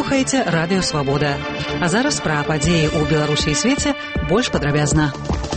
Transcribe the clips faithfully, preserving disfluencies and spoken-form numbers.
слухаеце радыё Свабода. А зараз пра падзеі ў Беларусі і свеце больш падрабязна.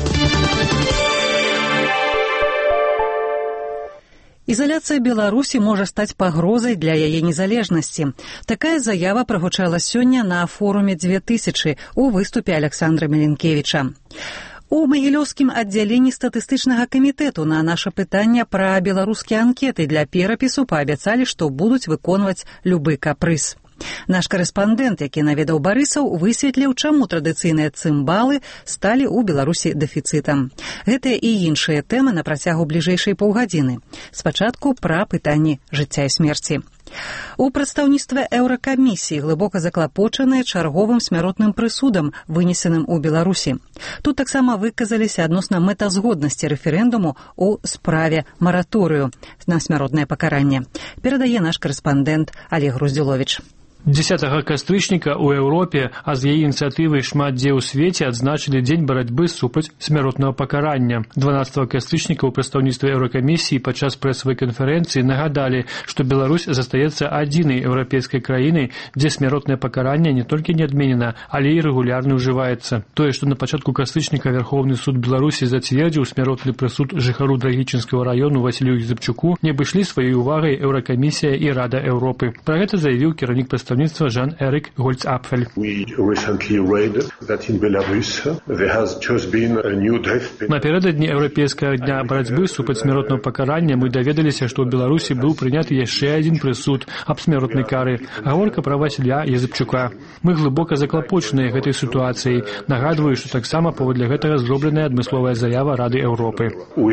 Ізаляцыя Беларусі можа стаць пагрозай для яе незалежнасці. Такая заява прагучала сёння на форуме две тысячы у выступе Александра Меленкевіча. У Магілёўскім аддзяленні статыстычнага камітэту на наша пытанне пра беларускія анкеты для перапісу паабяцалі, што будуць выконваць любы капрыз. Наш карэспандэнт, які наведаў барысаў, высветліў, чаму традыцыйныя цымбалы сталі ў Беларусі дэфіцытам. Гэтыя і іншыя тэмы на працягу бліжэйшай паўгадзіны. Спачатку пра пытанні жыцця і смерці. У прадстаўніцтве Еўракамісіі глыбока заклапочаныя чарговым смяротным прысудам, вынесеным у Беларусі. Тут таксама выказаліся адносна мэтазгоднасці рэферэндуму ў справе мараторыю на смяротнае пакаранне. Перадае наш карэспандэнт Олег Груздзіловіч. дзесятага кастрычніка ў Еўропе, а з яе ініцыятывай шмат дзе ў свеце адзначылі дзень барацьбы супраць смяротнага пакарання. дванаццатага кастрычніка ў прадстаўніцтве Еўракамісіі падчас прэсавай канферэнцыі нагадалі, што Беларусь застаецца адзінай еўрапейскай краінай, дзе смяротнае пакаранне не толькі не адменена, але і рэгулярна ўжываецца. Тое, што на пачатку кастрычніка Верховны суд Беларусі зацвердзіў смяротны прысуд жыхару Драгічынскага раёну Васілю Язэпчуку, не абышлі сваёй увагай Еўракамісія і Рада Еўропы. Пра гэта заявіў кіраўнік прадстаўніцтва Жан-Эрик Гольцапфель. Напярэдадні еўрапейскага дня барацьбы супраць смяротнага пакарання мы даведаліся, што ў Беларусі быў прыняты яшчэ адзін прысуд аб смяротнай кары. Гаворка пра Васіля Язэпчука. Мы глыбока заклапочаныя гэтай сітуацыяй. Нагадваю, што таксама паводле гэтага зробленая адмысловая заява Рады Еўропы.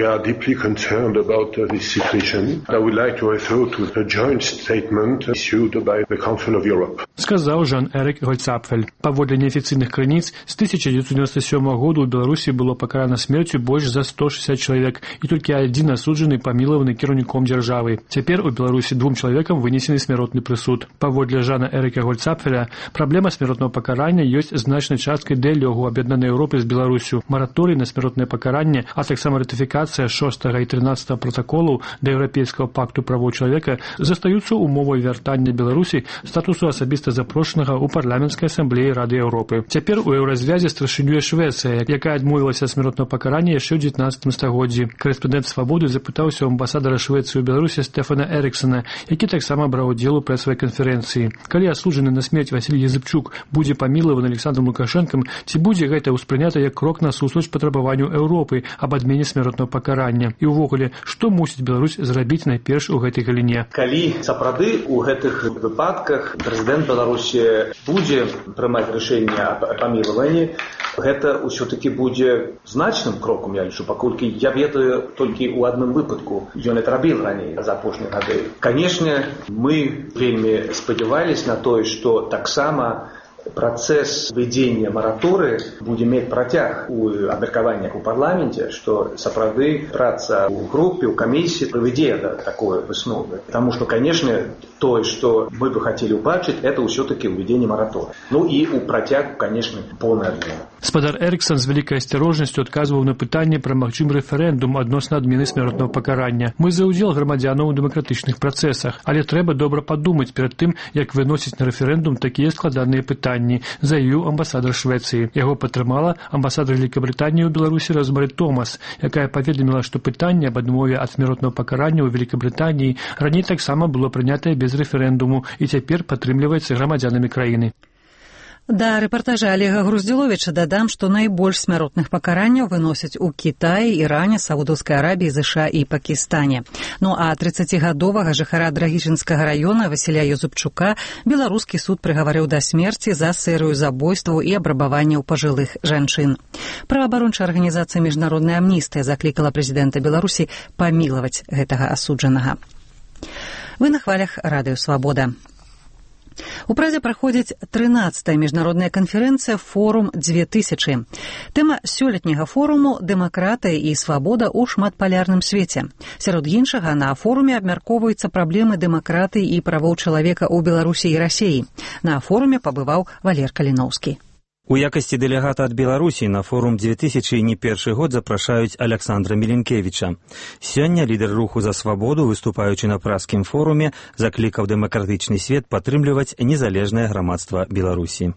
Сказаў Жан-Эрик Гольцапфель. Паводле неафіцыйных крыніц, з тысяча дзевяцьсот дзевяносто сёмага году ў Беларусі было пакарана смерцю больш за сто шэсцьдзесят чалавек, і толькі адзін асуджаны памілаваны кіраўніком дзяржавы. Цяпер у Беларусі двум чалавекам вынесены смяротны прысуд. Паводле Жана-Эрика Гольцапфеля, праблема смяротнага пакарання ёсць значнай часткай дыялогу аб'яднанай Еўропы з Беларусю. Мараторый на смяротнае пакаранне, а таксама ратыфікацыя шостага і трынаццатага пратаколаў да Еўрапейскага пакту правоў чалавека застаюцца умовай вяртання Беларусі статусу асабіста запрошанага ў парламенцкай асамблеі Рады Еўропы. Цяпер у еўразвязе старшынюе Швецыя, якая адмовілася ад смяротнага пакарання яшчэ ў дзевятнаццатым стагоддзі. Карэспандэнт Свабоды запытаўся ў амбасадара Швецыі ў Беларусі Стэфана Эрыксона, які таксама браў удзел у прэсавай канферэнцыі. Калі асуджаны на смерць Васіль Язэпчук будзе памілаваны Александром Лукашэнкам, ці будзе гэта ўспрынята як крок насустрач патрабаванню Еўропы аб адмене смяротнага пакарання? І ўвогуле, што мусіць Беларусь зрабіць найперш у гэтай галіне? Калі сапраўды ў гэтых выпадках прэзідэнт Беларусі будзе прымаць рашэнне аб памілаванні, гэта ўсё-такі будзе значным крокам, я лічу, паколькі я ведаю толькі ў адным выпадку. Ён это рабіў раней за апошнія гады. Канешне, мы вельмі спадзяваліся на тое, што таксама працэс выведзення мараторы будзе мець працяг у абмеркаваннях у парламенце, што сапраўды праца ў групе, ў камісіі прывядзе да такой высновы. Таму што, канешне, тое, што мы бы хацелі ўбачыць, это ўсё-такі ўвядзенне мараторы. Ну і ў працягу, канешне, поўная адмена. Спадар Эрыксон з вялікай асцярожнасцю адказваў на пытанне пра магчым рэферэндум адносна адмены смяротнага пакарання. Мы за ўдзел грамадзянаў у дэмакратычных працэсах, але трэба добра падумаць перад тым, як выносіць на рэферэндум такія складаныя пытанні, заявіў амбасадар Швецыі. Яго падтрымала амбасадар Великабрытаніі ў Беларусі Розмары Томас, якая паведаміла, што пытанне аб адмове ад смяротнага пакарання ў Великабрытаніі раней таксама было прынятае без рэферэндуму і цяпер падтрымліваецца грамадзянамі краіны. Да рэпартажа Олега Груздзіловіча дадам, што найбольш смяротных пакаранняў выносяць у Кітаі, Іране, Саудаўскай Арабіі, ЗША і Пакістане. Ну а трыццацігадовага жыхара Драгічынскага раёна Васіля Язэпчука беларускі суд прыгаварыў да смерці за серыю забойстваў і абрабаванняў пажылых жанчын. Праваабарончая арганізацыя Міжнародная амністыя заклікала прэзідэнта Беларусі памілаваць гэтага асуджанага. Вы на хвалях Радыё Свабода. У Празе праходзіць трынаццатая міжнародная канферэнцыя «Форум две тысячы». Тэма сёлетняга форуму «Дэмакратыя і свабода ў шматпалярным свеце». Сярод іншага, на форуме абмяркоўваюцца праблемы дэмакратыі і правоў чалавека ў Беларусі і Расіі. На форуме пабываў Валер Каліноўскі. У якасці дэлегата ад Беларусі на форум две тысячи не першы год запрашаюць Александра Меленкевіча. Сёння лідар руху за свабоду, выступаючы на праскім форуме, заклікаў дэмакратычны свет падтрымліваць незалежнае грамадства Беларусі.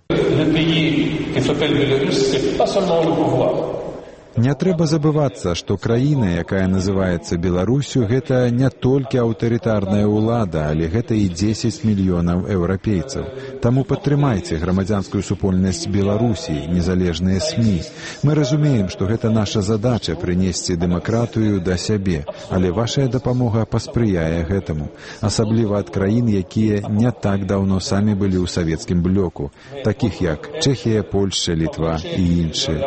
Не трэба забывацца, што краіна, якая называецца Беларусю, гэта не толькі аўтарытарная ўлада, але гэта і дзесяць мільёнаў еўрапейцаў. Таму падтрымайце грамадзянскую супольнасць Беларусі, незалежныя СМІ. Мы разумеем, што гэта наша задача прынесці дэмакратыю да сябе, але вашая дапамога паспрыяе гэтаму, асабліва ад краін, якія не так даўно самі былі ў савецкім блоку, такіх як Чэхія, Польшча, Літва і іншыя.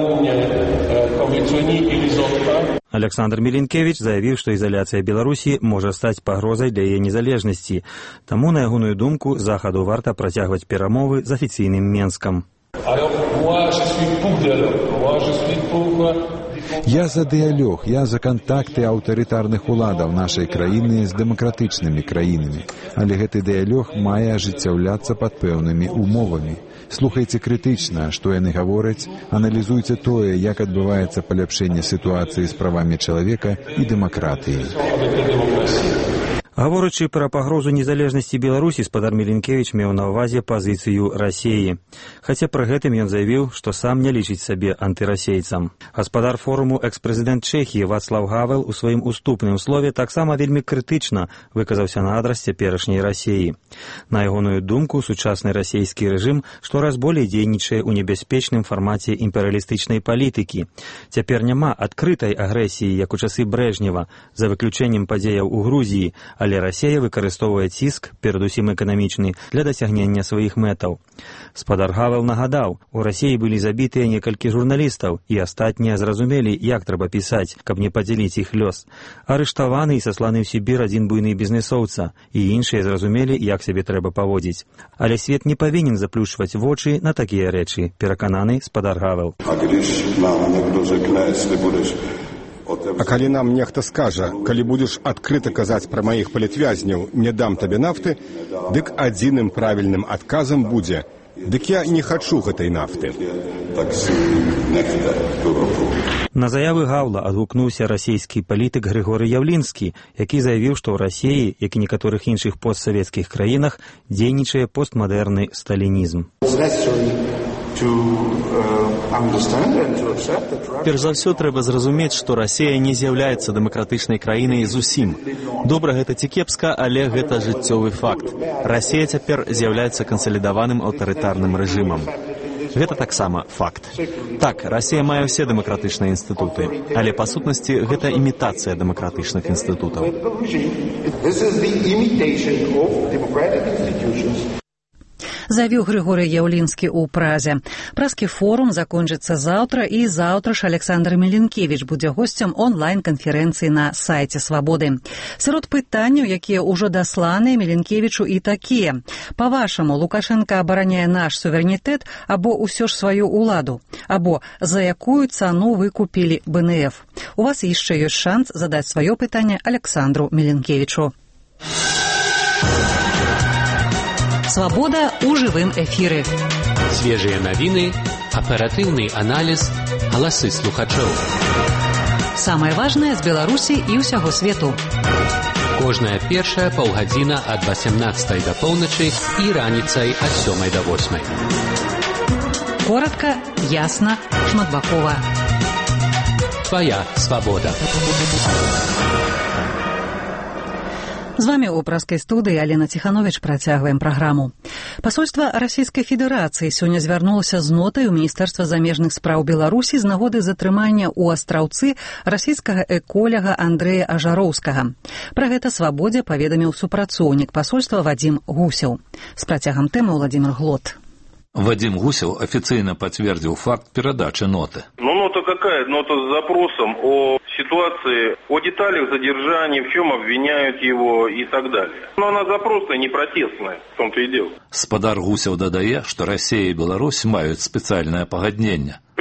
Александр Меленкевич заявіў, што ізаляцыя Беларусі можа стаць пагрозай для яе незалежнасці. Таму, на ягоную думку, захаду варта працягваць перамовы з афіцыйным Менскам. Я за дыялог, я за кантакты аўтарытарных уладаў нашай краіны з дэмакратычнымі краінамі. Але гэты дыялог мае ажыццяўляцца пад пэўнымі умовамі. Слухайце крытычна, што яны гавораць, аналізуйце тое, як адбываецца паляпшэнне сітуацыі з правамі чалавека і дэмакратыі. Гаворачы пра пагрозу незалежнасці Беларусі, спадар Меленкевіч меў на ўвазе пазіцыю Расіі. Хаця пры гэтым ён заявіў, што сам не лічыць сабе антырасейцам. Гаспадар форуму экс-прэзідэнт Чэхіі Вацлаў Гавел у сваім уступным слове таксама вельмі крытычна выказаўся на адрас цяперашняй Расіі. На ягоную думку, сучасны расійскі рэжым штораз болей дзейнічае ў небяспечным фармаце імперыялістычнай палітыкі. Цяпер няма адкрытай агрэсіі, як у часы Брэжнева, за выключэннем падзеяў у Грузіі, але Расія выкарыстоўвае ціск, перадусім эканамічны, для дасягнення сваіх мэтаў. Спадар Гавел нагадаў, у Расіі былі забітыя некалькі журналістаў, і астатнія зразумелі, як трэба пісаць, каб не падзяліць іх лёс. Арыштаваны і сасланы ў Сібір адзін буйны бізнесоўца, і іншыя зразумелі, як сябе трэба паводзіць. Але свет не павінен заплюшчваць вочы на такія рэчы, перакананы спадар Гавел. А калі нам нехта скажа, калі будзеш адкрыта казаць пра маіх палітвязняў, не дам табе нафты, дык адзіным правільным адказам будзе: дык я не хачу гэтай нафты. На заявы Гаўла адгукнуўся расійскі палітык Грыгорый Яўлінскі, які заявіў, што ў Расіі, як і некаторых іншых постсавецкіх краінах, дзейнічае постмадэрны сталінізм. Перш за ўсё трэба зразумець, што Расія не з'яўляецца дэмакратычнай краінай зусім. Добра гэта ці кепска, але гэта жыццёвы факт. Расія цяпер з'яўляецца кансалідаваным аўтарытарным рэжымам. Гэта таксама факт. Так, Расія мае ўсе дэмакратычныя інстытуты, але па сутнасці гэта імітацыя дэмакратычных інстытутаў. Заявіў Грыгорый Яўлінскі ў Празе. Празкі форум закончыцца заўтра, і заўтра ж Александр Меленкевіч будзе госцем онлайн-канферэнцыі на сайце Свабоды. Сярод пытанняў, якія ўжо дасланы Меленкевічу, і такія. Па-вашаму, Лукашенко абараняе наш суверэнітэт або ўсё ж сваю ўладу? Або за якую цану вы купілі бэ эн эф? У вас яшчэ ёсць шанс задаць сваё пытанне Александру Меленкевічу. Свабода ў жывым эфіры. Свежыя навіны, аператыўны аналіз, галасы слухачоў. Самае важнае з Беларусі і ўсяго свету. Кожная першая паўгадзіна ад васямнаццатай да поўначы і раніцай ад сёмай да восьмай. Коратка, ясна, шматбакова. Твая свабода. З вамі ў праскай студыі Алена Ціхановіч. Працягваем праграму. Пасольства Расійскай Федэрацыі сёння звярнулася з нотай у Міністэрства замежных спраў Беларусі з нагоды затрымання ў Астраўцы расійскага эколяга Андрэя Ажароўскага. Пра гэта Свабодзе паведаміў супрацоўнік пасольства Вадзім Гусеў. З працягам тэмы Владимир Глот. Вадим Гусев официально подтвердил факт передачи ноты. Ну, нота какая? Нота с запросом о ситуации, о деталях задержания, в чем обвиняют его и так далее. Но она запросная, не протестная, в том-то и дело. Спадар Гусев додае, что Россия и Беларусь имеют специальное погоднение.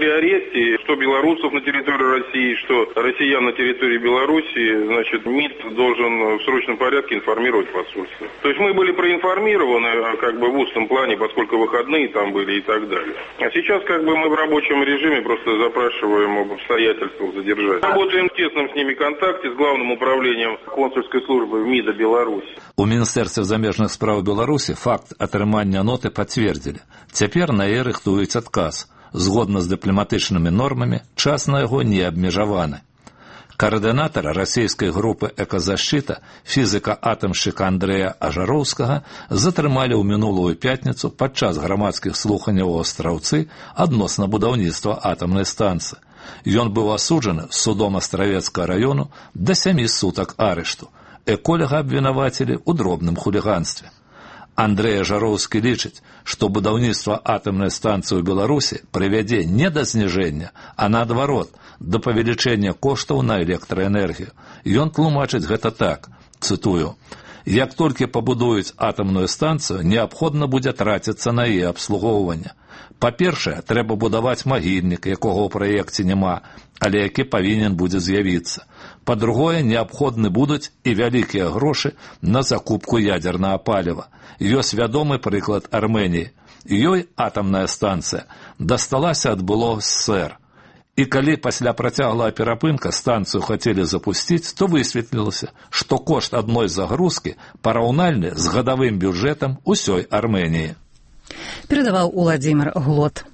при аресте что белорусов на территории России, что россиян на территории Белоруссии, значит, МИД должен в срочном порядке информировать посольство. То есть мы были проинформированы как бы в устном плане, поскольку выходные там были и так далее. А сейчас как бы мы в рабочем режиме просто запрашиваем об обстоятельствах задержания. Работаем в тесном с ними контакте с главным управлением консульской службы МИДа Беларуси. У Міністэрстве замежных справ Беларусі факт атрымання ноты пацвердзілі. Цяпер на яе рыхтуюць адказ. Згодна з дыпламатычнымі нормамі, час на яго не абмежаваны. Координатора расійскай групы эказащита, фізіка-атамшчыка Андрэя Ажароўскага затрымалі ў мінулую пятніцу падчас грамадскіх слуханняў у Астраўцы адносна будаўніцтва атамнай станцыі. Ён быў асуджаны судом Астравецкага раёну да сямі сутак арышту. Эколага абвінавацілі ў дробным хуліганстве. Андрэй Ажароўскі лічыць, што будаўніцтва атамнай станцыі ў Беларусі прывядзе не да зніжэння, а наадварот, да павелічэння коштаў на электраэнергію. Ён тлумачыць гэта так, цытую: «Як толькі пабудуюць атамную станцыю, неабходна будзе траціцца на яе абслугоўванне. Па-першае, трэба будаваць магільнік, якога ў праекце няма, але які павінен будзе з'явіцца. Па-другое, неабходны будуць і вялікія грошы на закупку ядзернага паліва. Ёсць вядомы прыклад Арменіі. Ёй атамная станцыя дасталася ад былога СССР. І калі пасля працяглага перапынка станцыю хацелі запусціць, то высветлілася, што кошт адной загрузкі параўнальны з гадавым бюджэтам усёй Арменіі. Перадаваў Уладзімір Глот.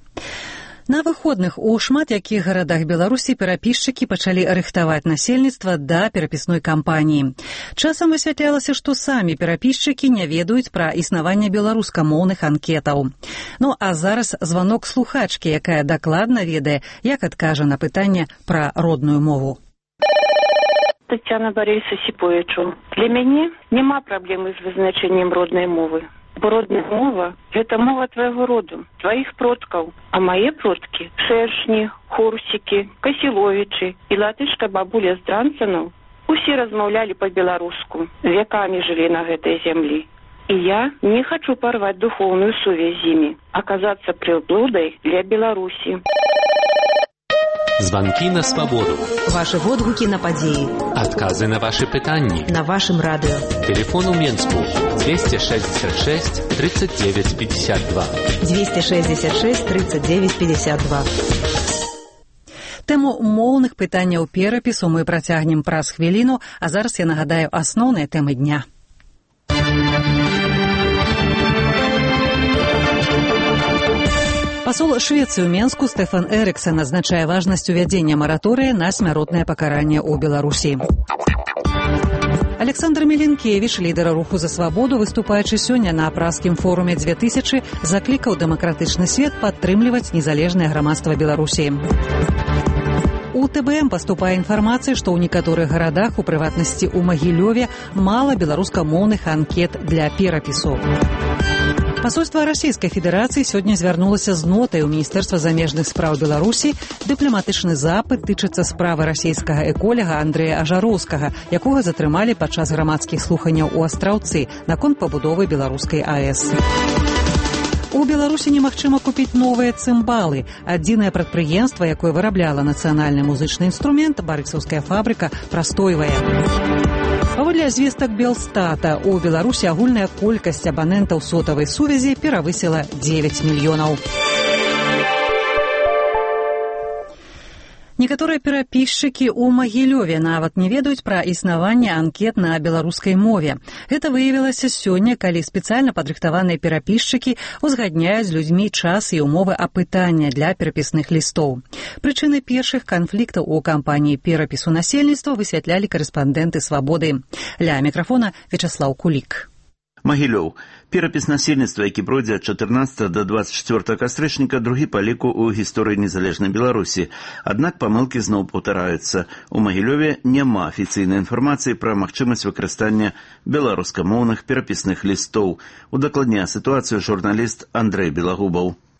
На выходных у шмат якіх гарадах Беларусі перапісчыкі пачалі рыхтаваць насельніцтва да перапісной кампаніі. Часам высвятлялася, што самі перапісчыкі не ведаюць пра існаванне беларускамоўных анкетаў. Ну а зараз званок слухачкі, якая дакладна ведае, як адкажа на пытанне пра родную мову. Тетяна Борисовна Сіповічу. Для мяне няма праблемы з вызначэннем роднай мовы. Бо родная мова – гэта мова твайго роду, тваіх продкаў. А мае продкі – шэршні, хурсікі, касіловічы і латышка бабуля з Дранцанаў усе размаўлялі па-беларуску, векамі жылі на гэтай зямлі. І я не хачу парваць духоўную сувязь з імі, аказацца прыблудай для Беларусі. Звонки на свободу. Ваши водгуки на подеи. Отказы на ваши пытанни. На вашем радио. Телефон у Менску двести шестьдесят шесть тридцать девять пятьдесят два. двести шестьдесят шесть тридцать девять пятьдесят два. Тэму моўных пытанняў перапісу мы працягнем праз хвіліну, а зараз я нагадаю асноўныя тэмы дня. Посол Швеции ў Менску Стефан Эриксон назначае важнасць увядзення мараторыя на смяротнае пакаранне ў Беларусі. Александр Меленкевич, лідар руху за свабоду, выступаючы сёння на празскім форуме две тысячи, заклікаў дэмакратычны свет падтрымліваць незалежнае грамадства Беларусі. У Тэ Бэ Эм паступае інфармацыя, што ў некаторых гарадах, у прыватнасці ў Магілёве, мала беларускамоўных анкет для перапісу. Посольство Расійскай Федэрацыі сёння звярнулася з нотай у Міністэрства замежных спраў Беларусі. Дыпламатычны запыт тычыцца справы расійскага эколага Андрэя Ажароўскага, якога затрымалі падчас грамадскіх слуханняў у Астраўцы наконт пабудовы беларускай А Эс. У Беларусі немагчыма купіць новыя цымбалы. Адзінае прадпрыемства, якое вырабляла нацыянальны музычны інструмент, барысаўская фабрыка, прастойвае. Паводле звестак Белстата, у Беларусі агульная колькасць абанентаў сотавай сувязі перавысіла дзевяць мільёнаў. Некаторыя перапісчыкі ў Магілёве нават не ведаюць пра існаванне анкет на беларускай мове. Гэта выявілася сёння, калі спецыяльна падрыхтаваныя перапісчыкі узгадняюць з людзьмі час і умовы апытання для перапісных лістоў. Прычыны першых канфліктаў у кампаніі перапісу насельніцтва высвятлялі карэспандэнты «Свабоды». Ля мікрафона Вячаслаў Кулік. Магілёў. Перапіс насельніцтва, які пройдзе ад чатырнаццатага да дваццаць чвёртага кастрычніка, другі па ліку ў гісторыі незалежнай Беларусі. Аднак памылкі зноў паўтараюцца. У Магілёве няма афіцыйнай інфармацыі пра магчымасць выкарыстання беларускамоўных перапісных лістоў. Удакладняе сітуацыю журналіст Андрэй Белагубаў.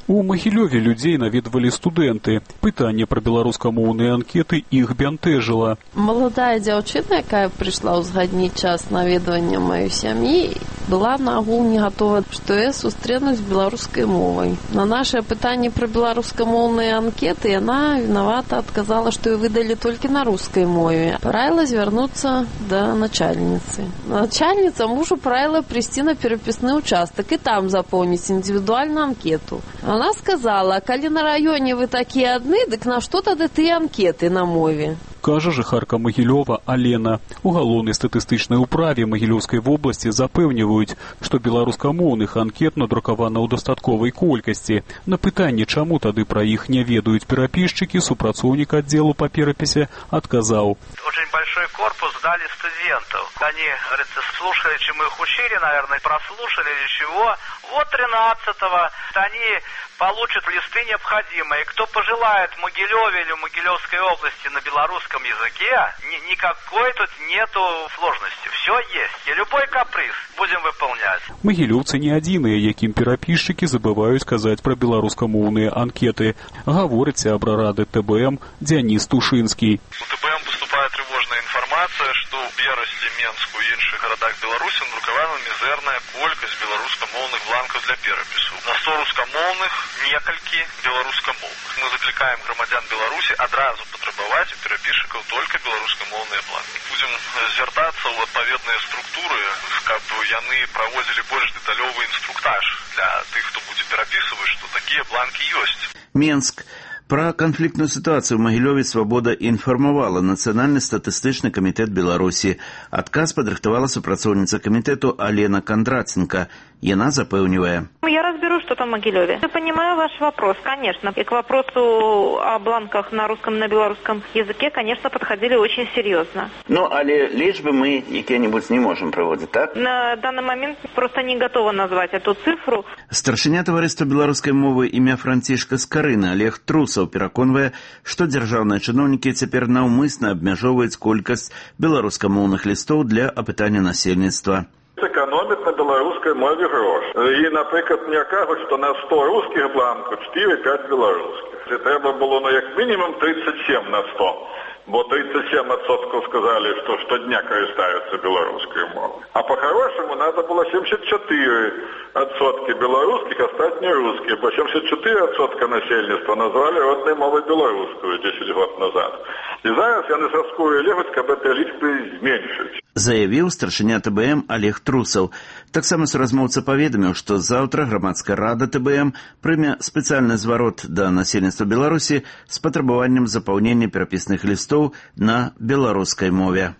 У Магілёве людзей наведвалі студэнты. Пытанне пра беларускамоўныя анкеты іх бянтэжыла. Маладая дзяўчына, якая прыйшла ўзгадніць час наведвання маёй сям'і, была нагул не гатова, што я сустрэнуць з беларускай мовай. На нашае пытанне пра беларускамоўныя анкеты яна вінавата адказала, што ёй выдалі толькі на рускай мове. Параіла звярнуцца да начальніцы. Начальніца мужу параіла прыйсці на перапісны ўчастак і там запоўніць індывідуальную анкету. Она сказала, калі на раёне вы такія адны, дык на што тады тыя анкеты на мове? Кажа жыхарка Магілёва Алена. У галоўнай статыстычнай управе Магілёўскай вобласці запэўніваюць, што беларускамоўных анкет надрукавана ў дастатковай колькасці. На пытанне, чаму тады пра іх не ведаюць перапісчыкі, супрацоўнік аддзелу па перапісе адказаў. Очень большой корпус дали студентов. Они, говорится, слушали, чем мы их учили, наверное, прослушали или чего. Вот тринадцатого они получат листы необходимые. Кто пожелает в Могилеве или в Могилевской области на белорусском языке, ни, никакой тут нету сложности. Все есть. И любой каприз будем выполнять. Магілёўцы не адзіныя, якім перапісчыкі забываюць казаць пра беларускамоўныя анкеты. Гаворыць сябра рады тэ бэ эм Дзяніс Тушынскі. У тэ бэ эм поступает тревожная информация, что в Берасці, Менску и іншых городах Беларуси надрукавана мизерная колькасць беларускамоўных бланков для перапісу. На сто рускамоўных некалькі беларускамоўных. Мы закликаем громадян Беларуси адразу патрабаваць у перапісчыкаў только беларускамоўныя бланки. Будем звяртацца ў адпаведныя структуры, каб яны праводзілі больш дэталёвы інструктаж для тых, хто будзе перапісваць, што такія бланки ёсць. Менск. Пра канфліктную сітуацыю ў Магілёве «Свабода» інфармавала Нацыянальны статыстычны камітэт Беларусі. Адказ падрыхтавала супрацоўніца камітэту Алена Кондратенко. Яна запэўнівае. Я разберу, что там в Могилеве. Я понимаю ваш вопрос, конечно. И к вопросу о бланках на русском и на белорусском языке, конечно, подходили очень серьезно. Ну, але лишь мы какие-нибудь не можем проводить, так? На данный момент просто не готова назвать эту цифру. Старшыня таварыства беларускай мовы імя Францішка Скарына Олег Трусаў пераконвае, што дзяржаўныя чыноўнікі цяпер наўмысна абмяжоўваюць колькасць беларускамоўных лістоў для апытання насельніцтва. Экономят на белорусской мове грош. И, например, мне кажется, что на сто русских бланков четыре-пять белорусских. И треба было, ну, как минимум тридцать семь на сто. Бо тридцать семь процентов сказали, что штодня користаются белорусской мовой. А по-хорошему надо было семьдесят четыре процента белорусских, остальные русские. Бо семьдесят четыре процента населения назвали родной мовой белорусскую десять год назад. И зараз я не соскую левость, каб этой лічбы зменшыць. Заявіў старшыня тэ бэ эм Олег Трусаў. Таксама суразмоўца паведаміў, што заўтра грамадская рада тэ бэ эм прыме спецыяльны зварот да насельніцтва Беларусі з патрабаваннем запаўнення перапісных лістоў на беларускай мове.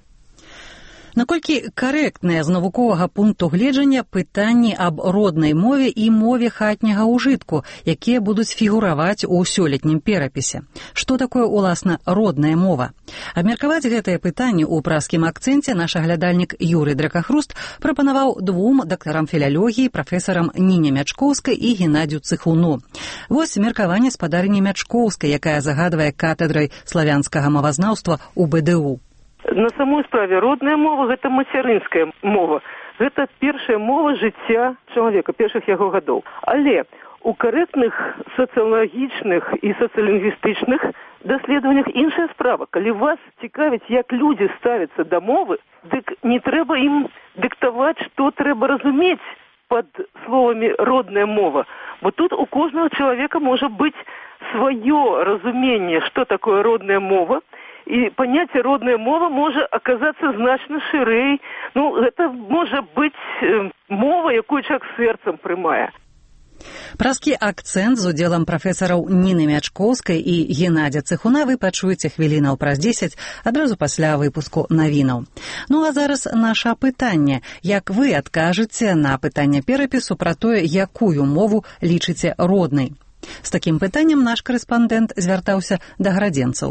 Наколькі карэктныя з навуковага пункту гледжання пытанні аб роднай мове і мове хатняга ўжытку, якія будуць фігураваць у сёлетнім перапісе? Што такое, уласна, родная мова? Абмеркаваць гэтае пытанне ў праскім акцэнце наш аглядальнік Юрый Дракахруст прапанаваў двум дактарам філалогіі, прафесарам Ніне Мячкоўскай і Геннадзю Цыхуну. Вось меркаванне спадарыні Мячкоўскай, якая загадвае катедрай славянскага мовазнаўства ў бэ дэ у. На самой справе родная мова – гэта мацярынская мова. Гэта першая мова жыцця чалавека, першых яго гадоў. Але у карэктных сацыялагічных і сацыялінгвістычных даследаваннях іншая справа. Калі вас цікавіць, як людзі ставяцца да мовы, дык не трэба ім дыктаваць, што трэба разумець пад словамі «родная мова». Бо тут у кожнага чалавека можа быць сваё разуменне, што такое родная мова, и понятие «родная мова» может оказаться значно шырэй. Ну, это может быть э, мова, якую человек сердцем прымае. Праскі акцэнт з удзелам прафесараў Ніны Мячкоўскай і Геннадзя Цыхуна вы пачуеце хвілінаў праз дзесяць адразу пасля выпуску навінаў. Ну а зараз наша пытанне. Як вы адкажыце на пытанне перапісу пра тое, якую мову лічыце роднай? З такім пытаннем наш корэспандэнт звяртаўся да градзенцаў.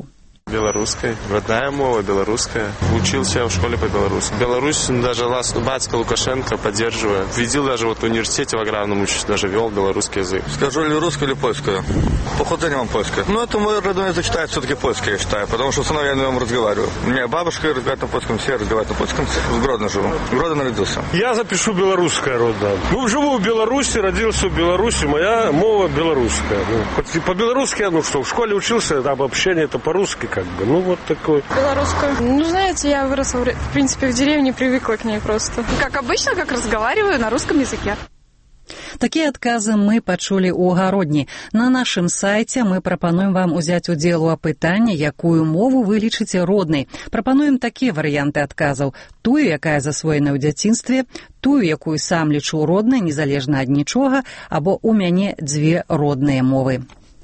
Белорусской. Родная мова белорусская. Учился я в школе по-белорусски. Беларусь даже батька Лукашенко поддерживает. Видел даже вот в университете в аграрном учился, даже вел белорусский язык. Скажу ли русскую или польскую? Походу вам польскую. Ну, это мой родной язык считает все-таки польский, я считаю, потому что сама я на нем разговариваю. У меня бабушка разговаривает на польском, все разговаривают на польском. В Гродно живу. В Гродно родился. Я запишу белорусское родное. Ну, живу в Беларуси, родился в Беларуси, моя мова белорусская. Ну, по-белорусски я, ну что, в школе учился, там общение это по-русски как бы. Ну, вот такой. Белорусскую. Ну, знаете, я выросла, в принципе, в деревне, привыкла к ней просто. Как обычно, как разговариваю на русском языке. Такія адказы мы пачулі ў гародні. На нашым сайце мы прапануем вам узяць удзел у апытанні, якую мову вы лічыце роднай. Прапануем такія варыянты адказаў. Тую, якая засвоена ў дзяцінстве, тую, якую сам лічу роднай, незалежна ад нічога, або у мяне дзве родныя мовы.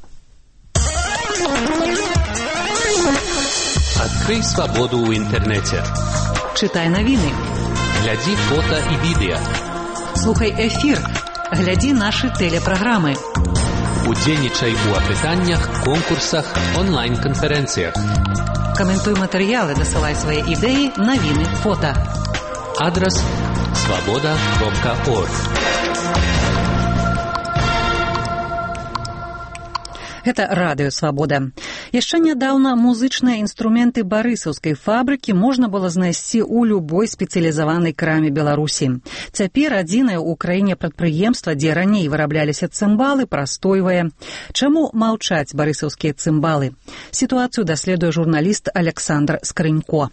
Адкрый свабоду ў інтэрнэце. Чытай навіны. Глядзі фота і відэа. Слухай эфір. Глядзі нашы тэлепраграмы. Удзельнічай у апытаннях, конкурсах, онлайн-канферэнцыях. Каментуй матэрыялы, дасылай свае ідэі, навіны, фота. Адрас свабода кропка орг. Гэта радыё «Свабода». Яшчэ нядаўна музычныя інструменты барысаўскай фабрыкі можна было знайсці ў любой спецыялізаванай краме Беларусі. Цяпер адзінае ў краіне прадпрыемства, дзе раней вырабляліся цымбалы, прастойвае. Чаму маўчаць барысаўскія цымбалы? Сітуацыю даследуе журналіст Александр Скрынько.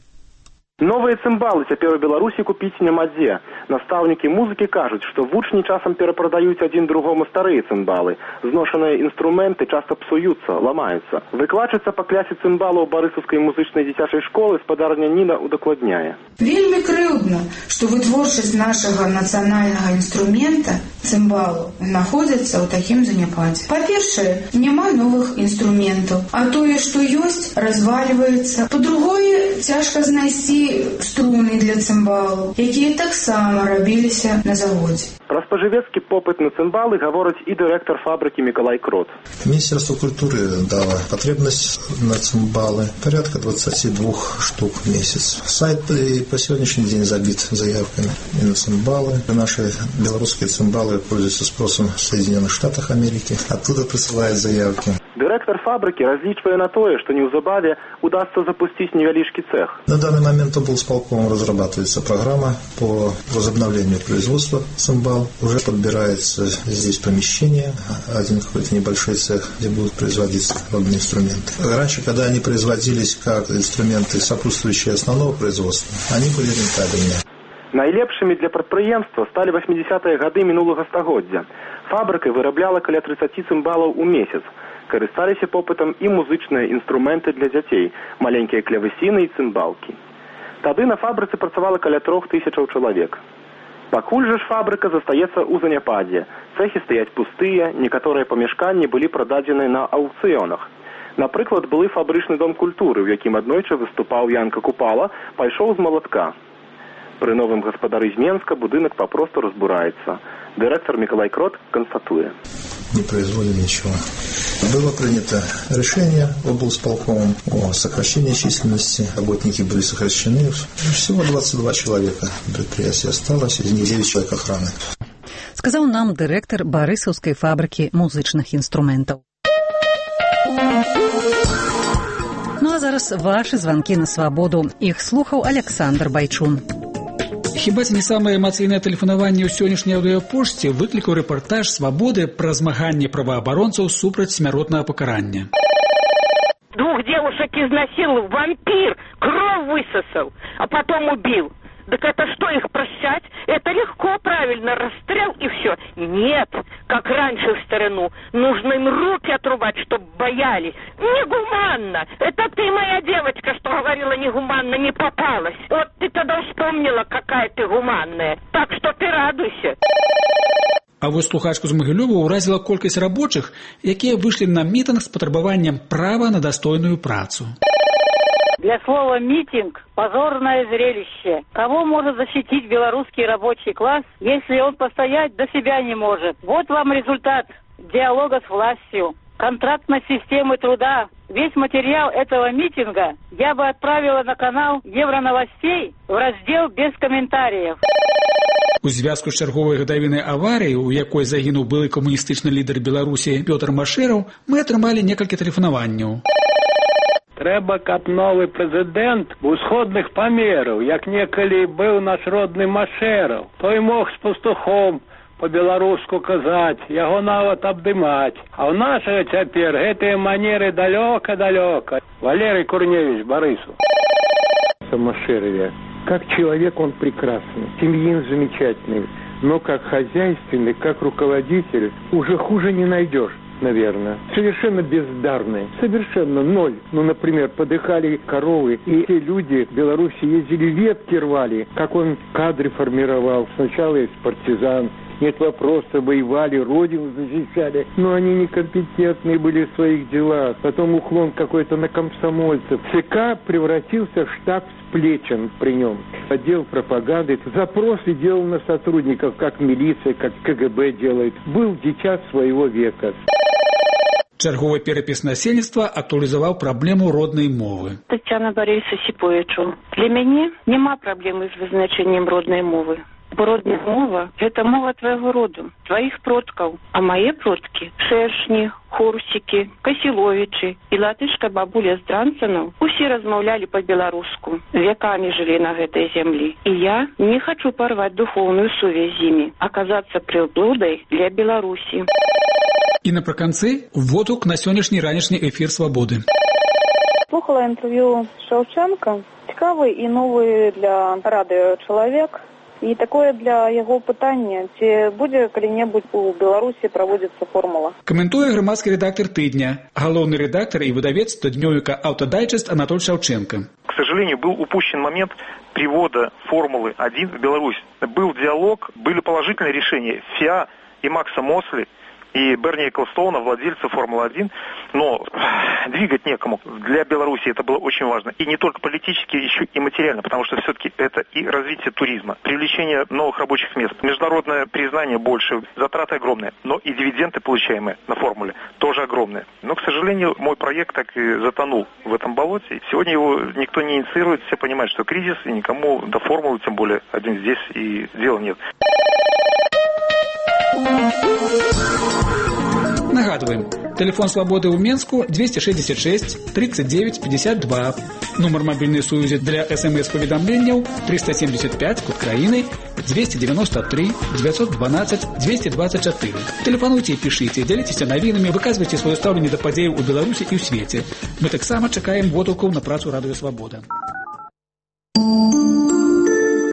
Новыя цымбалы цяпер у Беларусі купіць няма дзе. Настаўнікі музыкі кажуць, што вучні часам перапрадаюць адзін другому старыя цымбалы. Зношаныя інструменты часта псуюцца, ламаюцца. Выкладчыца па клясе цымбалаў барысаўскай музычнай дзіцячай школы спадарня Ніна удакладняе. Вельмі крыўдна, што вытворчасць нашага нацыянальнага інструмента, цымбалу, знаходзіцца ў такім заняпадзе. Па-першае, няма новых інструментаў, а тое, што ёсць, развальваецца. Па-другое, цяжка знайсці струны для цымбалу, якія таксама рабіліся на заводзе. Пра спажывецкі попыт на цымбалы гаворыць і дырэктар фабрыкі Мікалай Крот. Міністерство культуры дало потребность на цимбалы порядка двадцать два штук в месяц. Сайт и по сегодняшний день забит заявками и на цимбалы. Наши белорусские цимбалы пользуются спросом в Соединенных Штатах Америки. Оттуда присылают заявки. Дырэктар фабрыкі разлічвае на тое, што неўзабаве удастся запусціць невялічкі цех. На данный момент облсполкомом разрабатывается программа по возобновлению производства цимбал. Уже подбирается здесь помещение, один какой-то небольшой цех, где будут производиться родные инструменты. Раньше, когда они производились как инструменты, сопутствующие основного производства, они были рентабельнее. Найлепшымі для прадпрыемства сталі восьмидесятые гады мінулага стагоддзя. Фабрыка вырабляла каля тридцати цымбалаў у месяц. Карысталіся попытам і музычныя інструменты для дзяцей, маленькія клавесіны і цымбалкі. Тады на фабрыцы працавала каля трох тысячаў чалавек. Пакуль жа ж фабрыка застаецца ў заняпадзе. Цэхі стаяць пустыя, некаторыя памяшканні былі прададзены на аўкцыёнах. Напрыклад, былы фабрычны дом культуры, у якім аднойчы выступаў Янка Купала, пайшоў з малатка. Пры новым гаспадары з Менска будынак папросту разбураецца. Директор Миколай Крот констатует. Не производим ничего. Было принято решение облсполкомом о сокращении численности. Работники были сокращены. Всего двадцать два человека предприятия осталось, из них девять человек охраны. Сказал нам директор Барысаўскай фабрики музычных инструментов. Ну а зараз ваши звонки на свободу. Их слухаў Александр Байчун. Хіба це не самае эмацыйнае тэлефанаванне ў сённяшняй аўдыёпошце выклікаў рэпартаж «Свабоды» пра змаганне праваабаронцаў супраць смяротнага пакарання. Двух девушек изнасиловал, вампир, кровь высосал, а потом убил. Так это что, их прощать? Это легко, правильно, расстрел и все. Нет, как раньше в старину, нужно им руки отрубать, чтобы боялись. Негуманно. Это ты, моя девочка, что говорила негуманно, не попалась. Вот ты тогда вспомнила, какая ты гуманная. Так что ты радуйся. А вось слухачку з Магілёва ўразіла колькасць рабочых, якія выйшлі на мітынг з патрабаваннем права на дастойную працу. Для слова «митинг» – позорное зрелище. Кого может защитить белорусский рабочий класс, если он постоять до себя не может? Вот вам результат диалога с властью, контрактной системы труда, весь материал этого митинга я бы отправила на канал Евроновостей в раздел без комментариев. У зв'язку з черговою гадавінай аваріі, у якой загінуў былы камуністычны лідар Беларусі Пётр Машэраў, мы атрымалі некалькі тэлефанаванняў. Трэба, каб новы прэзідэнт усходных памераў, як некалі быў наш родны Машэраў. Той мог з пастухом по-беларуску казаць, яго нават абдымаць. А ў нашага цяпер гэтыя манеры далёка-далёка. Валерий Курневич, Борису. Машэрове. Как человек он прекрасный, семьин замечательный, но как хозяйственный, как руководитель уже хуже не найдешь, наверное. Совершенно бездарный, совершенно ноль. Ну, например, подыхали коровы, и те люди в Беларуси ездили, ветки рвали, как он кадры формировал. Сначала есть партизан, нет вопроса, воевали, родину защищали, но они некомпетентные были в своих делах. Потом уклон какой-то на комсомольцев. ЦК превратился в штаб Сплечен при нем. Отдел пропаганды запросы делал на сотрудников, как милиция, как КГБ делает. Был дичат своего века. Чарговы перапіс насельніцтва актуалізаваў праблему роднай мовы. Тетяна Борисовна Сіпоечу. Для мяне няма праблемы з вызначэннем роднай мовы. Бо родная мова – гэта мова твайго роду, тваіх продкаў. А мае продкі – шэршні, хорсікі, касіловічы і латышка бабуля з Дранцанаў усе размаўлялі па-беларуску. Векамі жылі на гэтай зямлі. І я не хачу парваць духоўную сувязь з імі, аказацца прыблудай для Беларусі. І напрыканцы водгук на сённяшні ранішні эфір «Свабоды». Слухала інтэрв'ю Шаўчэнка. Цікавы і новы для радыё чалавек. І такое для яго пытання, ці будзе калі-небудзь у Беларусі праводзіцца формула. Каментуе грамадскі рэдактор «Тыдня», галоўны рэдактор і выдавец штоднёвіка «Аўтадайджест» Анатоль Шаўченко. К сожалению, был упущен момент привода Формулы один в Беларусь. Был диалог, были положительные решения ФИА и Макса Мосли, и Берни Эклстоуна, владельца Формулы один, но двигать некому. Для Беларуси это было очень важно. И не только политически, еще и материально, потому что все-таки это и развитие туризма, привлечение новых рабочих мест, международное признание больше, затраты огромные, но и дивиденды, получаемые на Формуле, тоже огромные. Но, к сожалению, мой проект так и затонул в этом болоте. Сегодня его никто не инициирует, все понимают, что кризис, и никому до Формулы, тем более один здесь, и дела нет. Нагадываем, телефон «Свободы» в Менску двести шестьдесят шесть тридцать девять пятьдесят два. Номер мобильной связи для смс-поведомлений триста семьдесят пять, код краины двести девяносто три девятьсот двенадцать двести двадцать четыре. Телефонуйте и пишите, делитесь новинами, выказывайте свое ставление до подеев у Беларуси и в свете. Мы так само чекаем водгуков на працу радыё «Свобода».